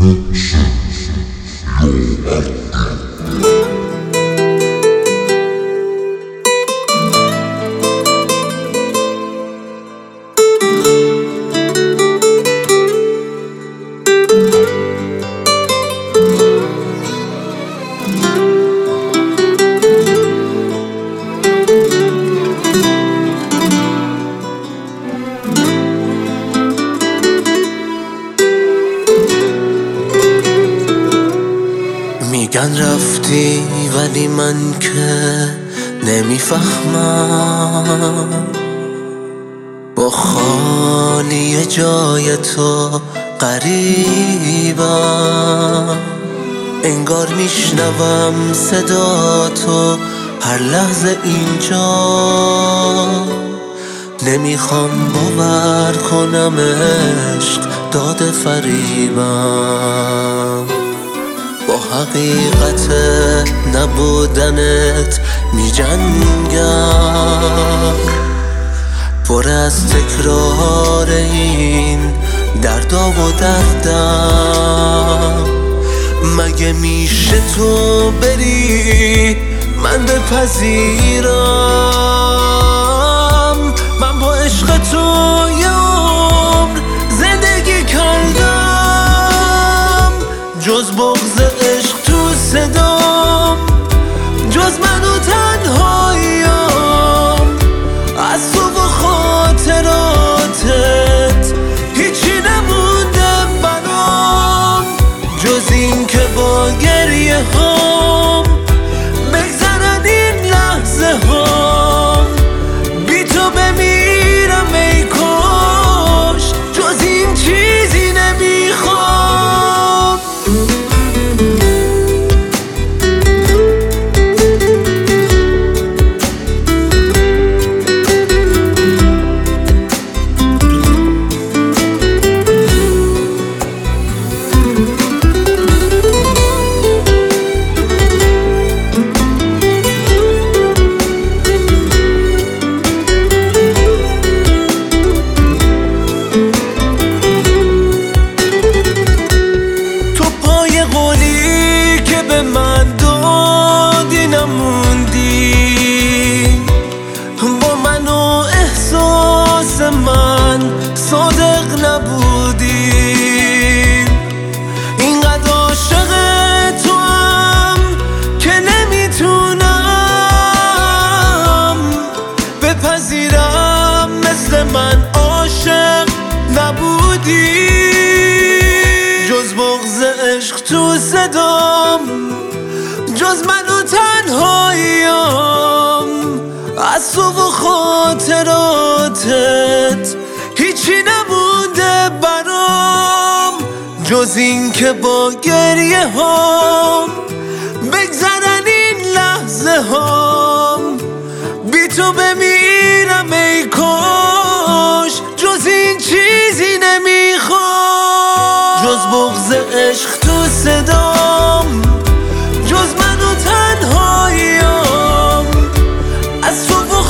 میگن رفتی ولی من که نمیفهمم، با خالی جای تو غریبم. انگار میشنوم صدا تو هر لحظه اینجا، نمیخوام باور کنم عشق داده فریبم. با حقیقت نبودنت میجنگم، پر از تکرار این دردا و دردم. مگه میشه تو بری من بپذیرم؟ من با عشق تو یه عمر زندگی کردم، جز بغض عشق تو صدام، جز من و تنهاییم. از تو و خاطراتت هیچی نمونده برام، جز این که با گریه هام بگذرن این لحظه هام. بی تو بمیرم ای کاش، جز این چیزی نمیخوام. من صادق نبودی، اینقدر عاشق تو هم که نمیتونم بپذیرم مثل من عاشق نبودی. جز بغض عشق تو صدام، جز من و تنهاییم. از تو و خاطراتت هیچی نمونده برام، جز این که با گریه هام بگذرن این لحظه هام. بی تو بمیرم ای کاش، جز این چیزی نمیخوام. جز بغض عشق تو صدام، جز من و تنهاییم. از تو و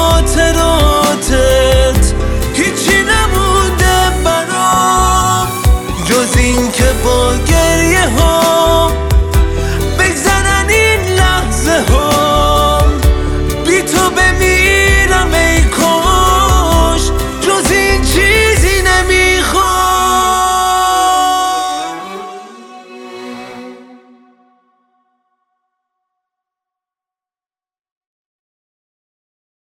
خاطراتت هیچی نمونده برام، جز این که با گریه ها